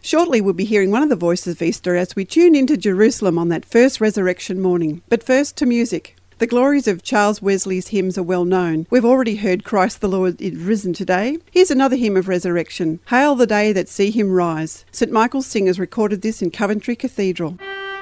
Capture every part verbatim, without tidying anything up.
Shortly we'll be hearing one of the voices of Easter as we tune into Jerusalem on that first resurrection morning. But first to music. The glories of Charles Wesley's hymns are well known. We've already heard Christ the Lord is risen today. Here's another hymn of resurrection. Hail the day that see him rise. St Michael's Singers recorded this in Coventry Cathedral.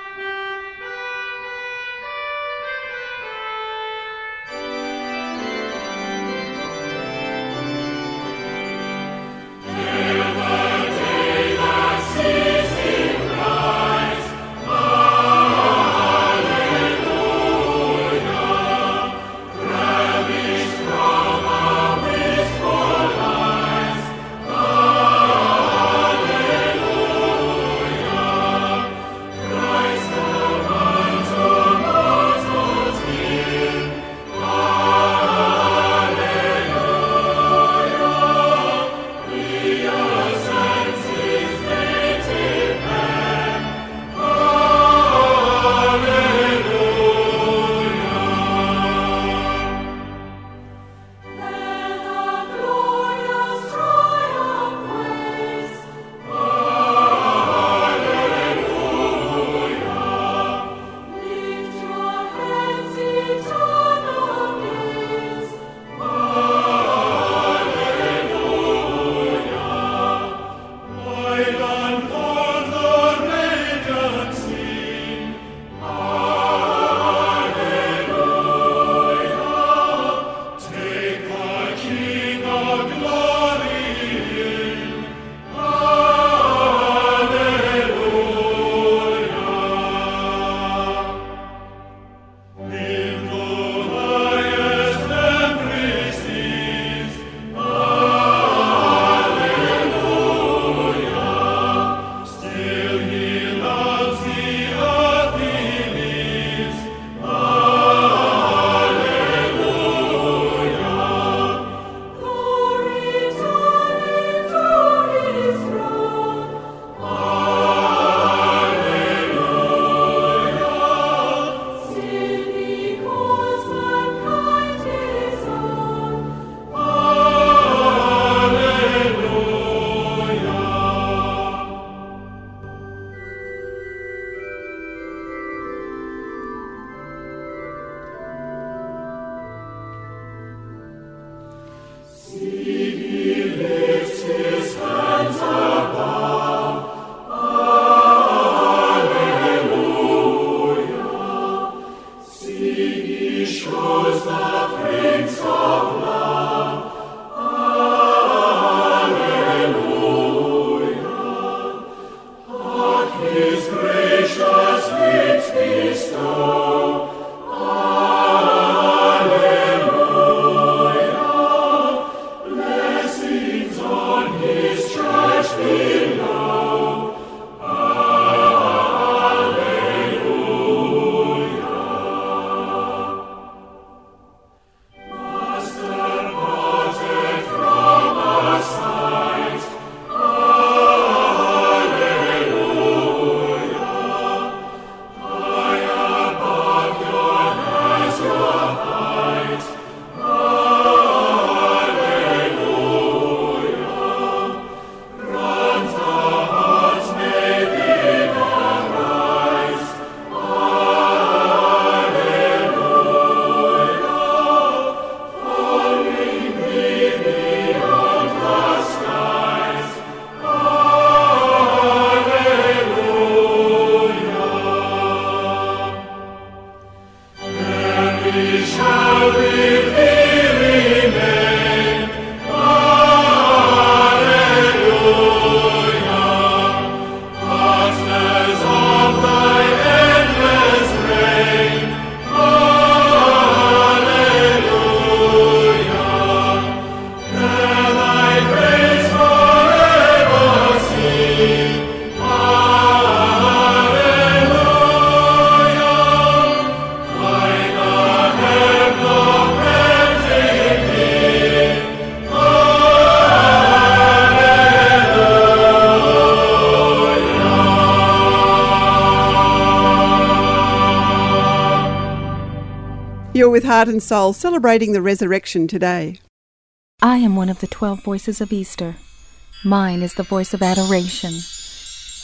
You're with Heart and Soul, celebrating the resurrection today. I am one of the twelve voices of Easter. Mine is the voice of adoration.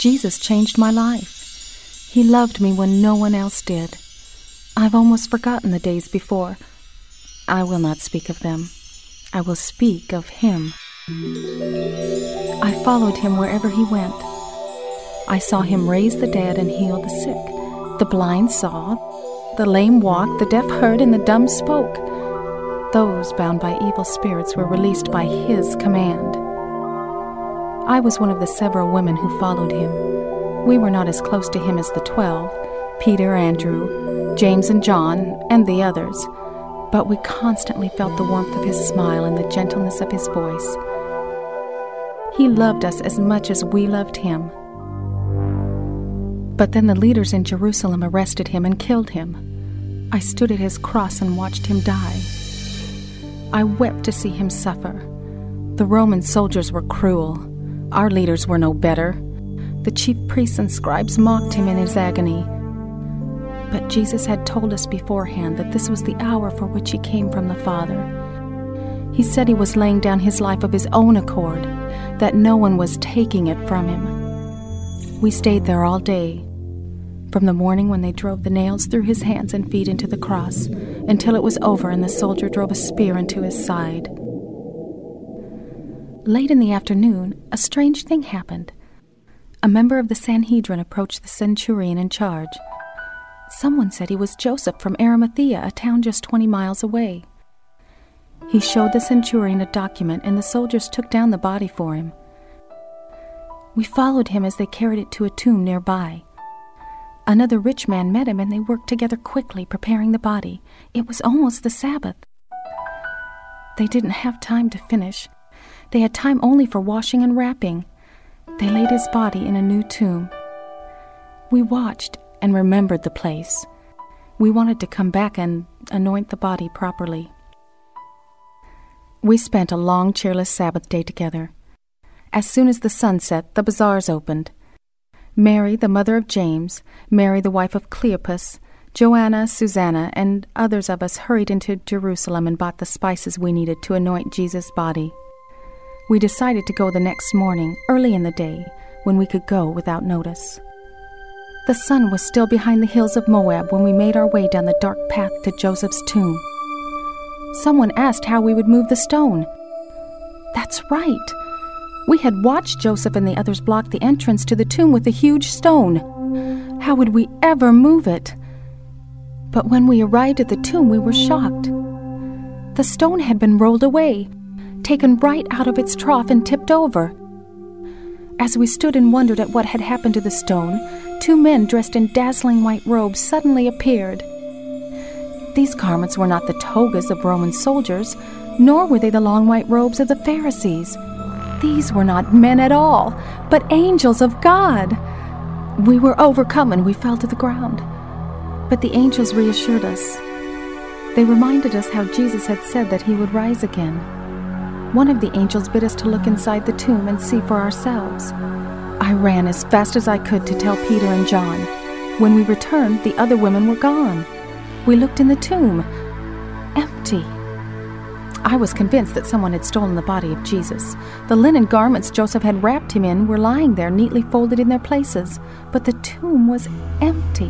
Jesus changed my life. He loved me when no one else did. I've almost forgotten the days before. I will not speak of them. I will speak of him. I followed him wherever he went. I saw him raise the dead and heal the sick. The blind saw, the lame walked, the deaf heard, and the dumb spoke. Those bound by evil spirits were released by his command. I was one of the several women who followed him. We were not as close to him as the twelve, Peter, Andrew, James and John, and the others, but we constantly felt the warmth of his smile and the gentleness of his voice. He loved us as much as we loved him. But then the leaders in Jerusalem arrested him and killed him. I stood at his cross and watched him die. I wept to see him suffer. The Roman soldiers were cruel. Our leaders were no better. The chief priests and scribes mocked him in his agony. But Jesus had told us beforehand that this was the hour for which he came from the Father. He said he was laying down his life of his own accord, that no one was taking it from him. We stayed there all day, from the morning when they drove the nails through his hands and feet into the cross, until it was over and the soldier drove a spear into his side. Late in the afternoon, a strange thing happened. A member of the Sanhedrin approached the centurion in charge. Someone said he was Joseph from Arimathea, a town just twenty miles away. He showed the centurion a document, and the soldiers took down the body for him. We followed him as they carried it to a tomb nearby. Another rich man met him, and they worked together quickly, preparing the body. It was almost the Sabbath. They didn't have time to finish. They had time only for washing and wrapping. They laid his body in a new tomb. We watched and remembered the place. We wanted to come back and anoint the body properly. We spent a long, cheerless Sabbath day together. As soon as the sun set, the bazaars opened. Mary, the mother of James, Mary, the wife of Cleopas, Joanna, Susanna, and others of us hurried into Jerusalem and bought the spices we needed to anoint Jesus' body. We decided to go the next morning, early in the day, when we could go without notice. The sun was still behind the hills of Moab when we made our way down the dark path to Joseph's tomb. Someone asked how we would move the stone. That's right. We had watched Joseph and the others block the entrance to the tomb with a huge stone. How would we ever move it? But when we arrived at the tomb, we were shocked. The stone had been rolled away, taken right out of its trough and tipped over. As we stood and wondered at what had happened to the stone, two men dressed in dazzling white robes suddenly appeared. These garments were not the togas of Roman soldiers, nor were they the long white robes of the Pharisees. These were not men at all, but angels of God. We were overcome and we fell to the ground. But the angels reassured us. They reminded us how Jesus had said that he would rise again. One of the angels bid us to look inside the tomb and see for ourselves. I ran as fast as I could to tell Peter and John. When we returned, the other women were gone. We looked in the tomb. Empty. I was convinced that someone had stolen the body of Jesus. The linen garments Joseph had wrapped him in were lying there, neatly folded in their places, but the tomb was empty.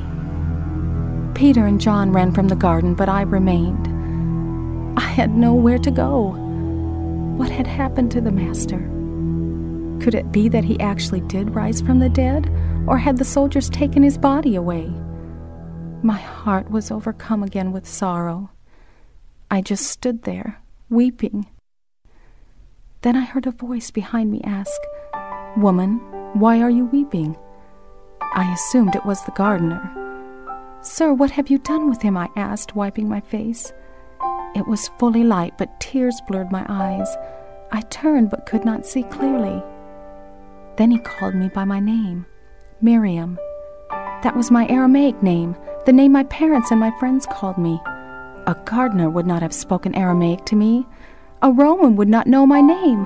Peter and John ran from the garden, but I remained. I had nowhere to go. What had happened to the Master? Could it be that he actually did rise from the dead, or had the soldiers taken his body away? My heart was overcome again with sorrow. I just stood there, weeping. Then I heard a voice behind me ask, "Woman, why are you weeping?" I assumed it was the gardener. "Sir, what have you done with him?" I asked, wiping my face. It was fully light, but tears blurred my eyes. I turned but could not see clearly. Then he called me by my name, Miriam. That was my Aramaic name, the name my parents and my friends called me. A gardener would not have spoken Aramaic to me. A Roman would not know my name.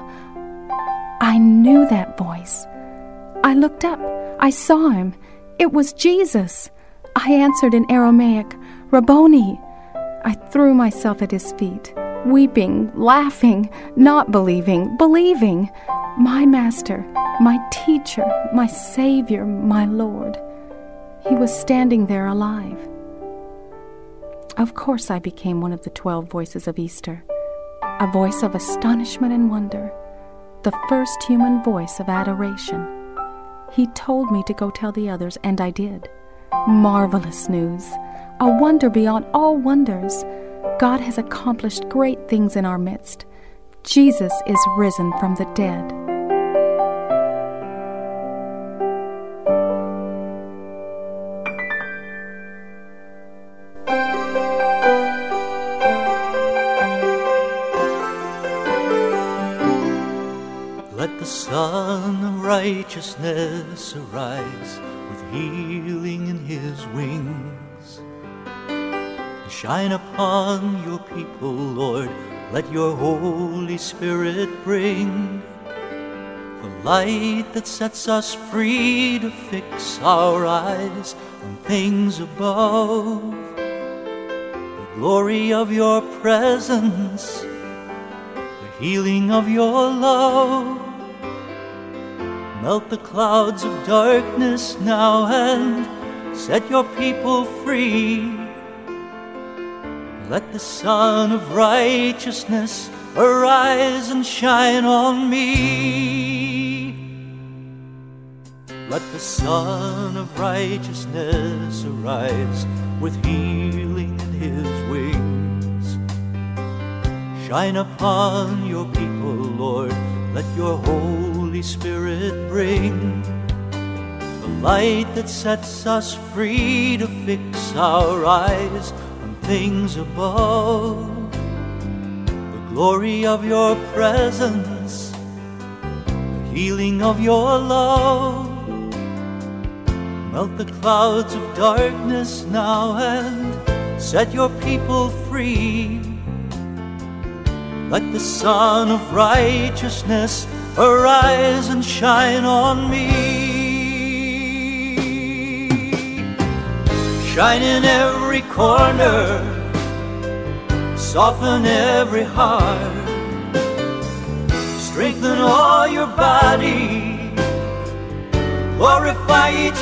I knew that voice. I looked up. I saw him. It was Jesus. I answered in Aramaic, "Rabboni." I threw myself at his feet, weeping, laughing, not believing, believing. My Master, my Teacher, my Savior, my Lord. He was standing there alive. Of course I became one of the twelve voices of Easter, a voice of astonishment and wonder, the first human voice of adoration. He told me to go tell the others, and I did. Marvelous news, a wonder beyond all wonders. God has accomplished great things in our midst. Jesus is risen from the dead. Let the Son of Righteousness arise with healing in his wings. Shine upon your people, Lord, let your Holy Spirit bring the light that sets us free to fix our eyes on things above. The glory of your presence, the healing of your love. Melt the clouds of darkness now and set your people free. Let the Son of Righteousness arise and shine on me. Let the Son of Righteousness arise with healing in his wings. Shine upon your people, Lord, let your Holy Spirit bring the light that sets us free to fix our eyes on things above. The glory of your presence, the healing of your love. Melt the clouds of darkness now and set your people free. Let the Son of Righteousness arise and shine on me. Shine in every corner, soften every heart, strengthen all your body, glorify each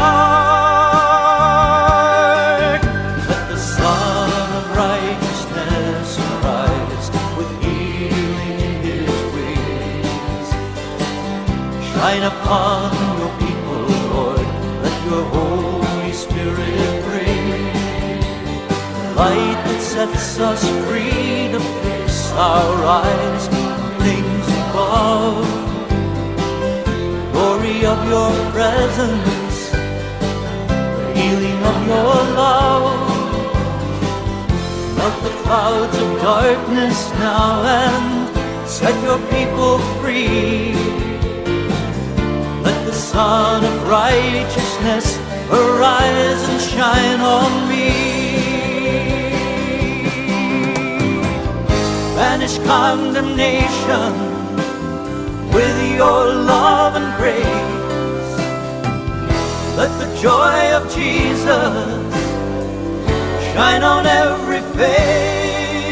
part. Let the Son of Righteousness arise with healing in his wings. Shine upon your people, Lord, let your Holy Spirit bring the light that sets us free to fix our eyes on things above. Glory of your presence, the healing of your love. Melt the clouds of darkness now and set your people free. Let the Son of Righteousness arise and shine on me. Banish condemnation with your love and grace. Let the joy of Jesus shine on every face.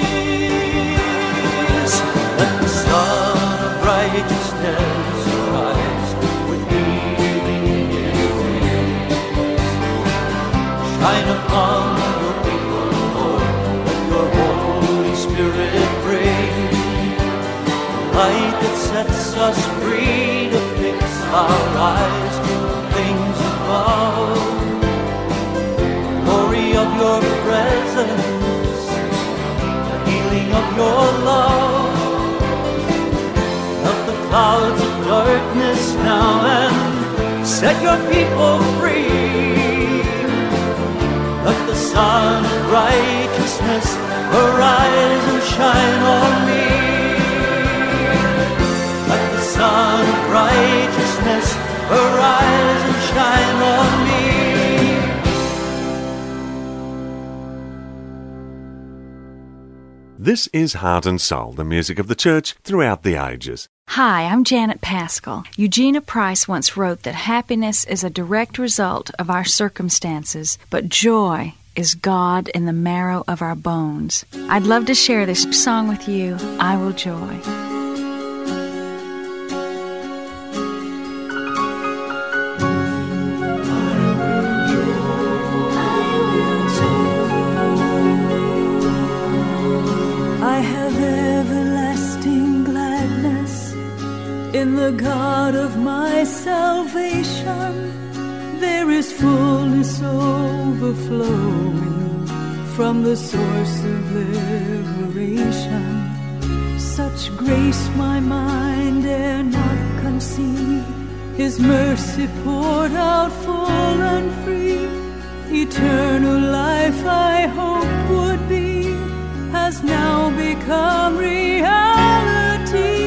Let the Son of Righteousness arise with healing in his wings. Shine upon your people, Lord, let your Holy Spirit bring light that sets us free to fix our eyes on things above. Glory of your presence, the healing of your love. Melt the clouds of darkness now and set your people free. Let the Son of Righteousness arise and shine on me. Let the Son of Righteousness arise and shine on me. This is Heart and Soul, the music of the church throughout the ages. Hi, I'm Janet Paschal. Eugenia Price once wrote that happiness is a direct result of our circumstances, but joy is God in the marrow of our bones. I'd love to share this song with you, I Will Joy. the God of my salvation, there is fullness overflowing from the source of liberation. Such grace my mind dare not conceive, His mercy poured out full and free. Eternal life I hoped would be, has now become reality.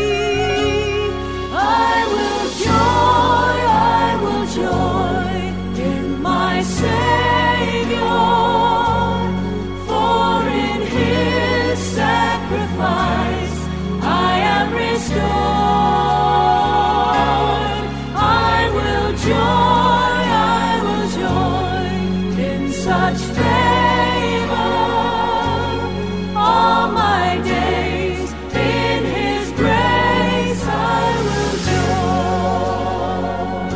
I will joy, I will joy in my Savior, for in His sacrifice I am restored. I will joy, I will joy in such favor. All my days in His grace I will joy.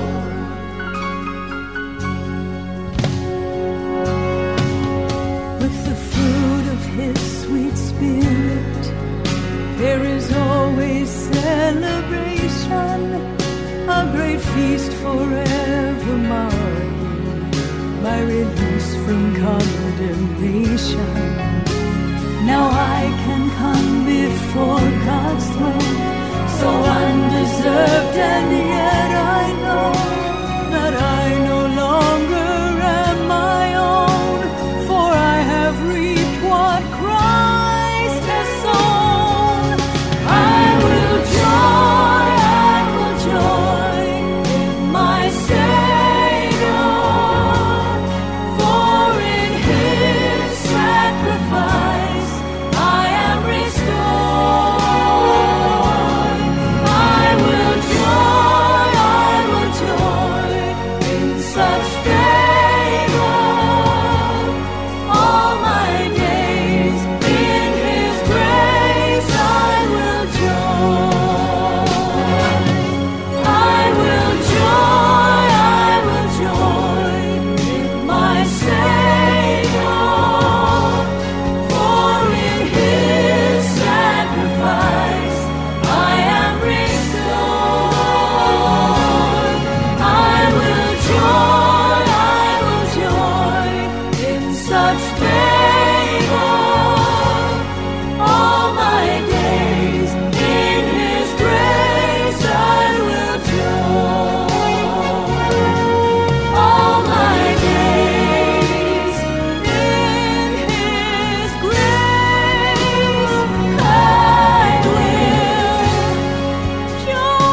With the fruit of His sweet Spirit, there is always celebration, a great feast forever marking my release from condemnation. Now I can come before God's throne, so undeserved, and yet I know that I no longer am my own, for I have reaped what Christ has sown. I will joy, I will joy in my Savior, for in His sacrifice I am restored. I will joy, I will joy in such favor. All my days in His grace I will joy. I will joy, I will joy in my Savior, for in His sacrifice I am restored. I will joy, I will joy in such favor. All my days in His grace I will joy. All my days in His grace I will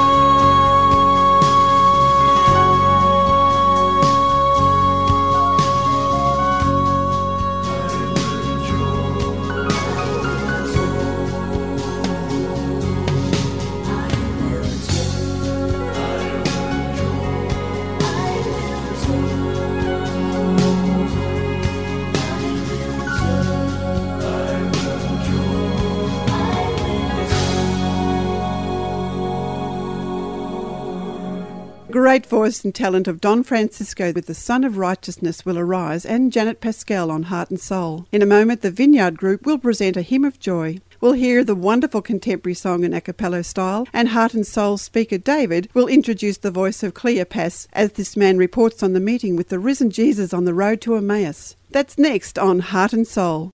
Great voice and talent of Don Francisco with The Son of Righteousness Will Arise and Janet Pascal on Heart and Soul. In a moment, the Vineyard Group will present a hymn of joy. We'll hear the wonderful contemporary song in a cappella style, and Heart and Soul speaker David will introduce the voice of Cleopas as this man reports on the meeting with the risen Jesus on the road to Emmaus. That's next on Heart and Soul.